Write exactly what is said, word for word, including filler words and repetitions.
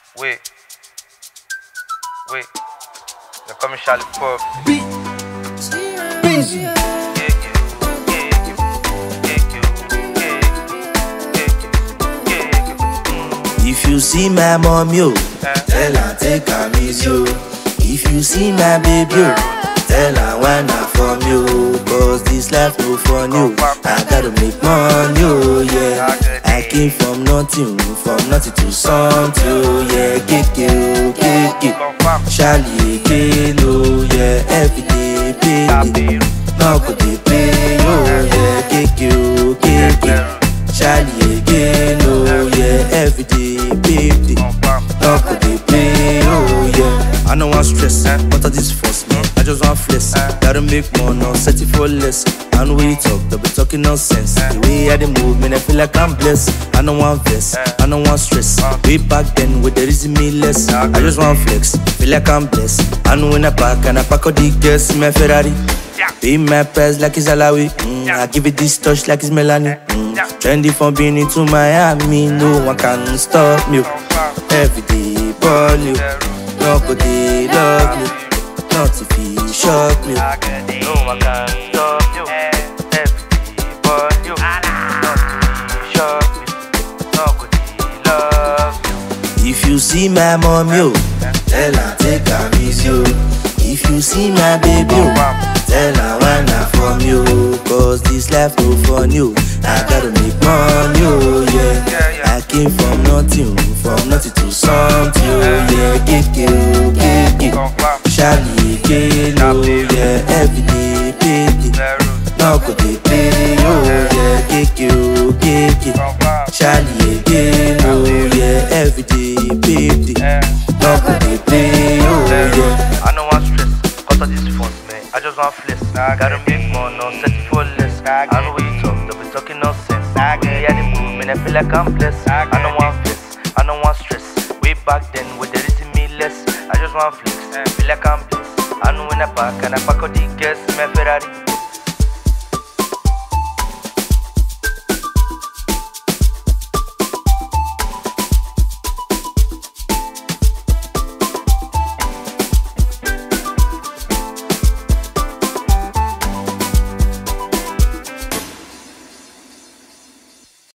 Wait, wait. They call me Charlie Pop. Beat. Busy. Yeah, yeah, yeah, yeah, yeah, yeah, yeah, yeah. If you see my mom, yo, tell her take her miss you. If you see my baby, yo, tell her why not from you. Cause this life no fun, yo. I gotta make money, oh yeah. I came from nothing, from nothing to something, oh yeah. Keke, keke, Charlie, kelo, yeah. Every day, baby, now go dey play, oh yeah. Keke, keke, Charlie, again, oh yeah. Every day, baby, now go dey play, oh yeah. I don't want stress, what are this force, man? I just want flex, gotta make more, no set it for less. And we talk, they'll be talking nonsense. The way I dey move, man, I feel like I'm blessed. I don't want vex, I don't want stress. Way back then, with the reason me less. I just want flex, feel like I'm blessed. And when I pack, and I pack all the girls in my Ferrari. Pay my price like it's Alawi. Mm, I give it this touch like it's Melanie. Mm, trendy from Benin to Miami, no one can stop me. Every day, ball you. Nobody love you. Not if he shock me. No one can stop you. Everything but you. Not to shock me. Nobody love you. If you see my mom, yo, tell her take her miss you. If you see my baby, yo, tell her why not from you. Cause this life no fun, you. I gotta make money, oh yeah. I came from nothing, from nothing to something, oh yeah. Keke, keke, Charlie, kelo, yeah. Every day, baby, now go dey play, oh yeah. Keke, keke, Charlie, kelo, yeah. Every day, baby, now go dey play, oh yeah. I don't want stress, cause of this phones, man. I just want flex. Gotta make more, no set it for less. I know what you talk, they'll be talking nonsense. Yeah, I dey move, man, I feel like I'm blessed. I don't want flex, I don't want stress. Way back then, with the reason me less. I just want flex, feel like I'm blessed. I know when I pack, and I pack all the girls in my Ferrari.